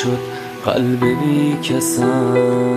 شد قلب بی کسم،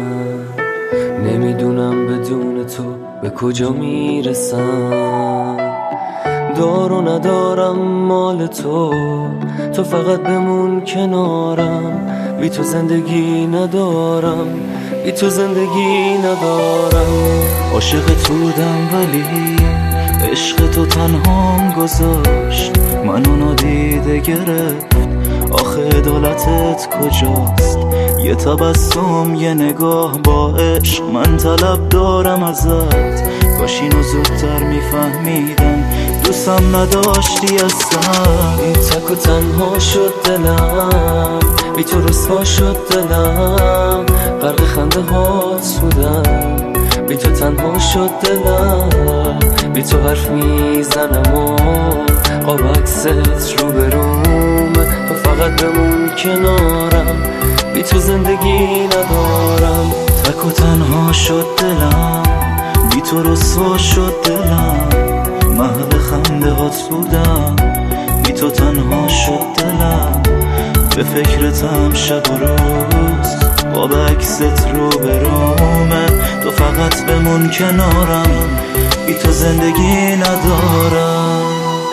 نمیدونم بدون تو به کجا میرسم. دار و ندارم مال تو فقط بمون کنارم. بی تو زندگی ندارم، بی تو زندگی ندارم. عاشقت بودم ولی عشق تو تنهام گذاشت، منو نادیده گرفت. آخه عدالتت کجاست؟ یه تبسم یه نگاه با عشق من طلب دارم ازت. کاش اینو زودتر میفهمیدم، دوستم نداشتی اصلا. بی تک و تنها شد دلم، بی تو رسوا شد دلم. غرق خنده هات بودم، بی تو تنها شد دلم. بی تو حرف میزنم و قاب عکست رو بروم. تو فقط بمون کنارم، بی تو زندگی ندارم. تک و تنها شد دلم، بی تو رسوا شد دلم. محل خنده هات بودم، بی تو تنها شد دلم. به فکرتم شب و روز، قاب عکست رو برومه. تو فقط بمون کنارم، بی تو زندگی ندارم.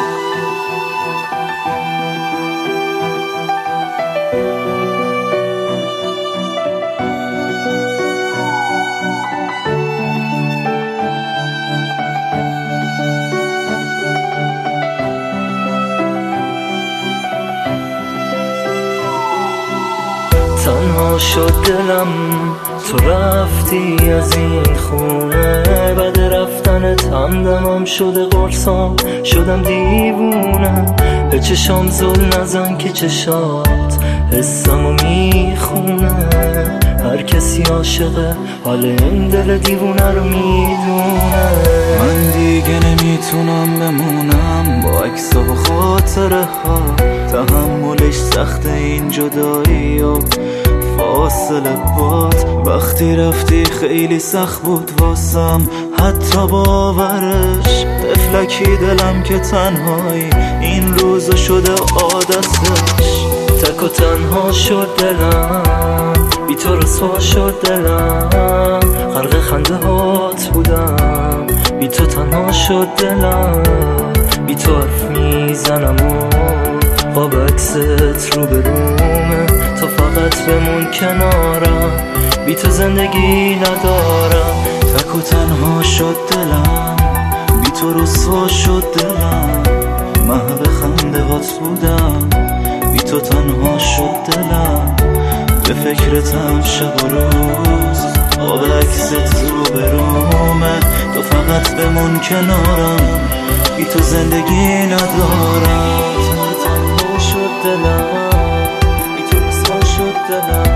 تنها شد دلم، تو رفتی از این خونه. بعد رفتنت همدمم شده قرصام، شدم دیوونه. به چشام زل نزن که چشات حسمو میخونه. هر کسی عاشقه حال این دل دیوونه رو میدونه. من دیگه نمیتونم بمونم با عکس و خاطره ها. تحملش سخت این جدایی و فاصله باد. وقتی رفتی خیلی سخت بود واسم حتی باورش. طفلکی دلم که تنهایی این روزو شده عادتش. تک و تنها شد دلم، بی تو رسوا شد دلم. غرق خنده هات بودم، بی تو تنها شد دلم. بی تو حرف میزنم و قاب عکست رو برومه. تو فقط بمون کنارم، بی تو زندگی ندارم. تک و تنها شد دلم، بی تو رسوا شد دلم. محل خنده هات بودم، بی تو تنها شد دلم. به فکرتم شب و روز، قاب عکست رو برومه. تو فقط بمون کنارم، بی تو زندگی ندارم. تنها شد دلم، بی تو رسوا شد دلم.